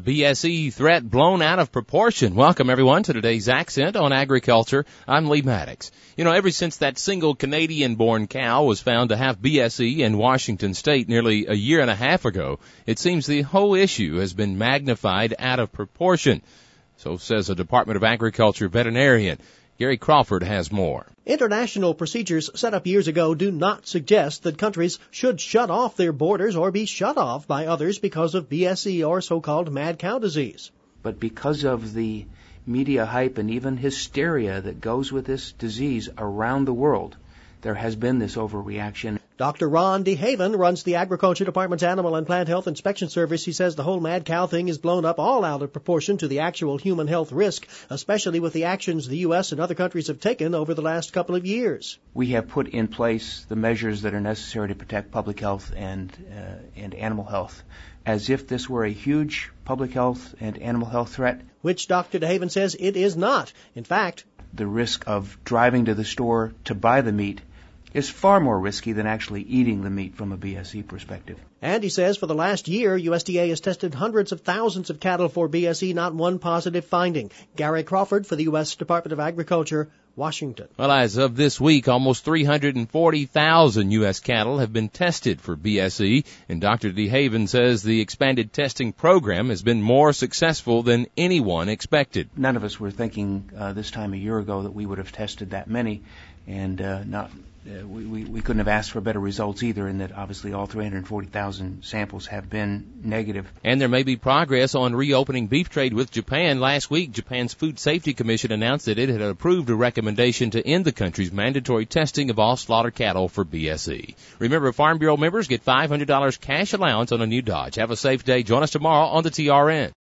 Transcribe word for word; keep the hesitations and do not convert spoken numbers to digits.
B S E threat blown out of proportion. Welcome, everyone, to today's Accent on Agriculture. I'm Lee Maddox. You know, ever since that single Canadian-born cow was found to have B S E in Washington State nearly a year and a half ago, it seems the whole issue has been magnified out of proportion. So says a Department of Agriculture veterinarian. Gary Crawford has more. International procedures set up years ago do not suggest that countries should shut off their borders or be shut off by others because of B S E or so-called mad cow disease. But because of the media hype and even hysteria that goes with this disease around the world, there has been this overreaction. Doctor Ron DeHaven runs the Agriculture Department's Animal and Plant Health Inspection Service. He says the whole mad cow thing is blown up all out of proportion to the actual human health risk, especially with the actions the U S and other countries have taken over the last couple of years. We have put in place the measures that are necessary to protect public health and uh, and animal health, as if this were a huge public health and animal health threat. Which Doctor DeHaven says it is not. In fact, the risk of driving to the store to buy the meat is far more risky than actually eating the meat from a B S E perspective. And he says for the last year, U S D A has tested hundreds of thousands of cattle for B S E, not one positive finding. Gary Crawford for the U S Department of Agriculture, Washington. Well, as of this week, almost three hundred forty thousand U S cattle have been tested for B S E, and Doctor DeHaven says the expanded testing program has been more successful than anyone expected. None of us were thinking uh, this time a year ago that we would have tested that many, and uh, not Uh, we, we, we couldn't have asked for better results either, in that obviously all three hundred forty thousand samples have been negative. And there may be progress on reopening beef trade with Japan. Last week, Japan's Food Safety Commission announced that it had approved a recommendation to end the country's mandatory testing of all slaughter cattle for B S E. Remember, Farm Bureau members get five hundred dollars cash allowance on a new Dodge. Have a safe day. Join us tomorrow on the T R N.